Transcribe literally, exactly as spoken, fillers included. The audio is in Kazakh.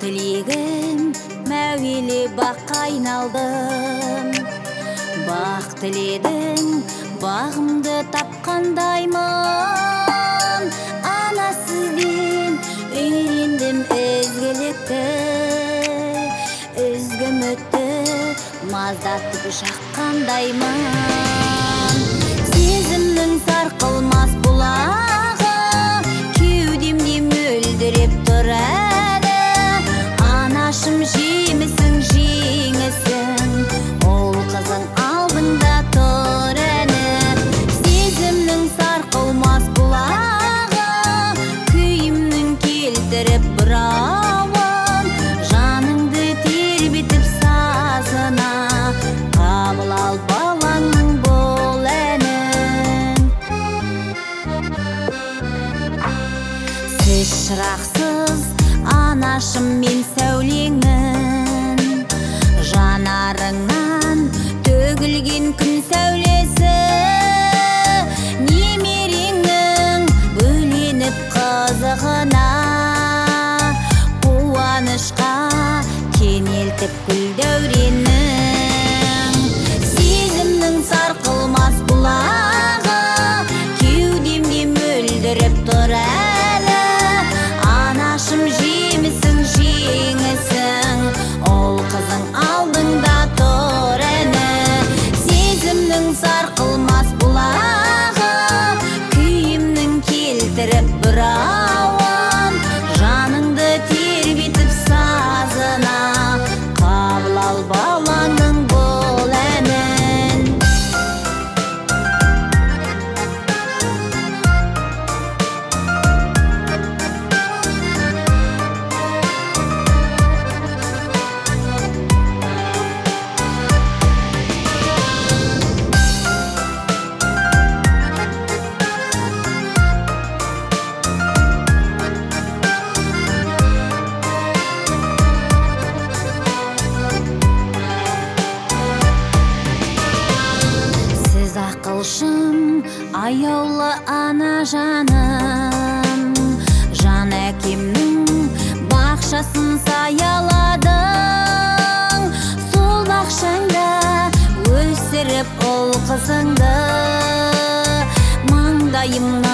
тілегім мәуелі баққа айналдым. Бақ тіледің бағымды тапқандаймын. Ана сізден үйрендім ізгілікті, үзгімітті маздатып жаққандаймын. Сезімнің сарқылмас бұлағы кеудемде мөлдіреп тұрады. Анашым жемісің жеңісің, ол қызың алдыңда тұр әні. Сезімнің сарқылмас бұлағы күйімнің келтіріп бұрауын, жаныңды тербетіп сазына қабыл ал балаңның бұл әнін. Сіз шырақсыз анашым мен сәулеңін, жанарыңнан төгілген күн сәулесі. Немереңнің бөленіп қызығына, қуанышқа кенелтіп гүл дәуренің. Сезімнің сарқылмас бұлағы кеудемде мөлдіріп тұр әлі. Анашым жемісің жеңісің, ол қызың алдыңда тұр әні. Сезімнің сарқылмас бұлағы күйімнің келтіріп бұрауын, жаныңды тербетіп сазына қабыл ал балаңның бұл әнін. Ақылшым, аяулы ана жаным, жан әкемнің бақшасын саяладың. Сол бақшаңда өсіріп ол қызыңды, маңдайымнан